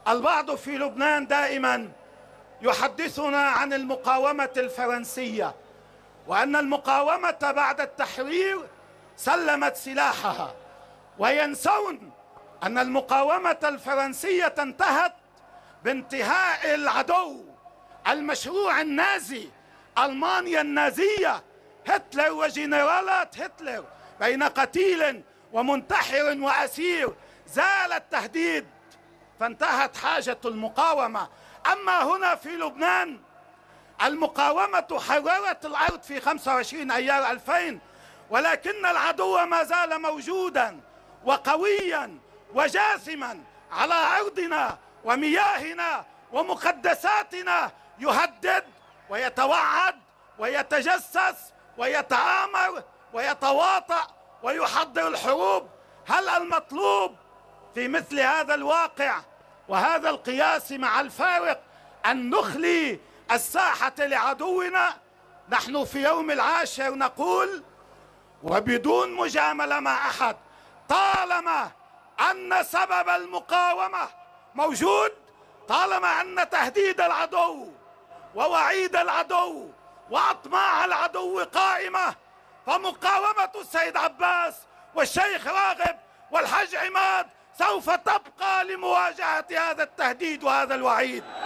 البعض في لبنان دائما يحدثنا عن المقاومة الفرنسية، وأن المقاومة بعد التحرير سلمت سلاحها، وينسون أن المقاومة الفرنسية انتهت بانتهاء العدو المشروع النازي، ألمانيا النازية، هتلر وجنرالات هتلر، بين قتيل ومنتحر وأسير زال التهديد فانتهت حاجة المقاومة. أما هنا في لبنان المقاومة حررت الأرض في 25 أيار 2000، ولكن العدو ما زال موجودا وقويا وجاثما على أرضنا ومياهنا ومقدساتنا، يهدد ويتوعد ويتجسس ويتآمر ويتواطأ ويحضر الحروب. هل المطلوب في مثل هذا الواقع وهذا القياس مع الفارق أن نخلي الساحة لعدونا؟ نحن في يوم العاشر نقول وبدون مجاملة مع أحد، طالما أن سبب المقاومة موجود، طالما أن تهديد العدو ووعيد العدو وأطماع العدو قائمة، فمقاومة السيد عباس والشيخ راغب والحج عماد سوف تبقى لمواجهة هذا التهديد وهذا الوعيد.